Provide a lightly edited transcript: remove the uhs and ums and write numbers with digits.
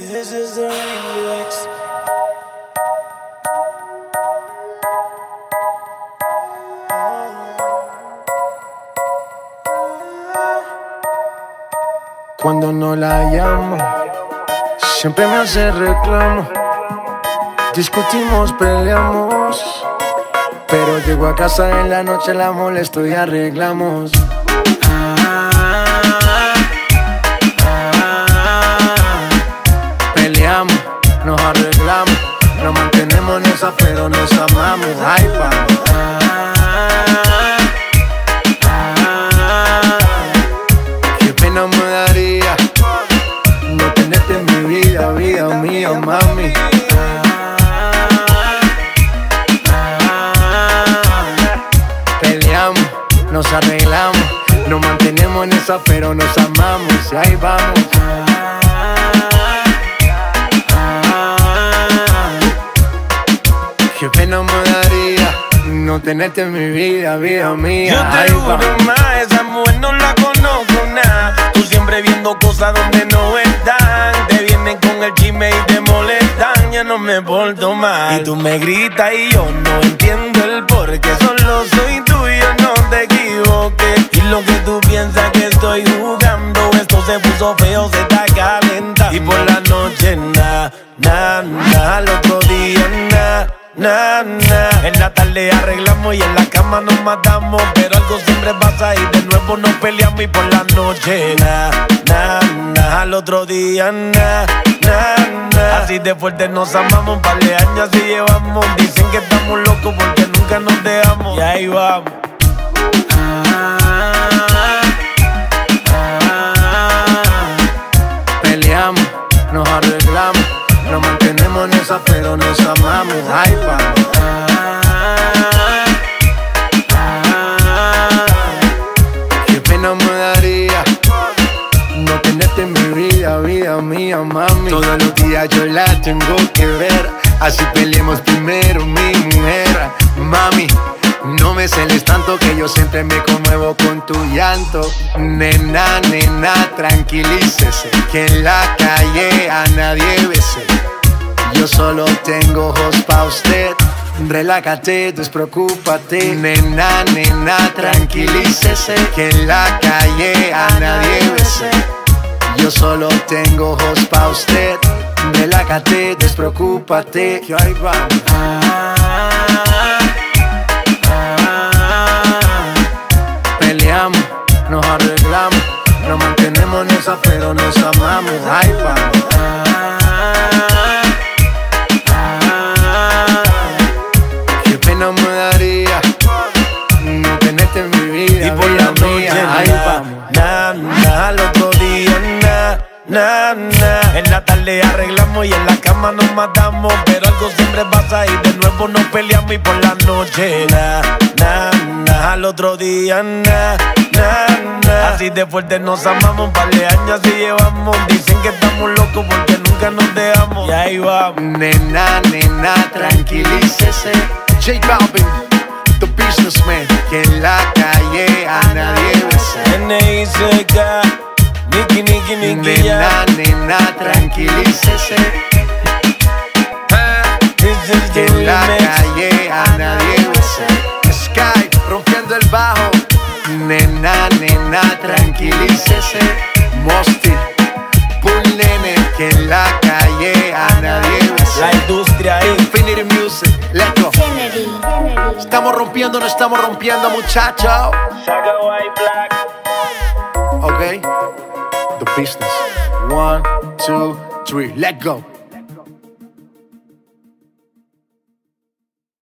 This is the remix. Cuando no la llamo, siempre me hace reclamo. Discutimos, peleamos, pero llego a casa en la noche, la molesto y arreglamos. Peleamos, nos arreglamos, nos mantenemos en esa, pero nos amamos. Ay, vamos. Qué pena me daría no tenerte en mi vida, vida mía, mami. Peleamos, nos arreglamos, nos mantenemos en esa, pero nos amamos. Y ahí vamos. Qué pena me daría no tenerte en mi vida, vida mía. Yo te juro más, esa mujer no la conozco nada. Tú siempre viendo cosas donde no están. Te vienen con el chisme y te molestan. Ya no me porto mal. Y tú me gritas y yo no entiendo el porqué. Solo soy tuyo, no te equivoques. Y lo que tú piensas que estoy jugando, esto se puso feo, se está calentando. Y por la noche al otro día en la tarde arreglamos y en la cama nos matamos, pero algo siempre pasa y de nuevo nos peleamos. Y por la noche al otro día así de fuerte nos amamos. Un par de años así llevamos. Dicen que estamos locos porque nunca nos dejamos. Y ahí vamos. Peleamos, nos arreglamos, nos mantenemos en esa, pero nos amamos. Ay, vamos. Qué pena me daría no tenerte en mi vida, vida mía, mami. Todos los días yo la tengo que ver, así peleemos primero, mi mujer. Mami, no me celes tanto que yo siempre me conmuevo con tu llanto. Nena, nena, tranquilícese, que en la calle a nadie bese. Yo solo tengo ojos pa' usted. Relájate, despreocúpate. Nena, nena, tranquilícese, que en la calle a nadie bese. Yo solo tengo ojos pa' usted. Relájate, despreocúpate. Que ahí vamos. Peleamos, nos arreglamos, nos mantenemos en esa, pero nos amamos. Ay, vamos. Qué pena me daría no tenerte en mi vida. Y por la noche ahí vamos. al otro día en la tarde arreglamos y en la cama nos matamos, pero algo siempre pasa y de nuevo nos peleamos. Y por la noche al otro día así de fuerte nos amamos. Un par de años así llevamos. Dicen que estamos locos porque nunca nos dejamos. Y ahí vamos. Nena, nena, tranquilícese. J Balvin, the businessman, que en la calle a nadie bese. N.I.C.K. Nicky, nena, nena, tranquilícese. Que en la calle a nadie bese. Sky, rompiendo el bajo. Nena, nena, tranquilícese. Mosty, Bull Nene, que en la calle a nadie bese. La industria es Infinity Music, let's go. Estamos rompiendo, no estamos rompiendo, muchachos. Ok, the business. 1, 2, 3, let's go.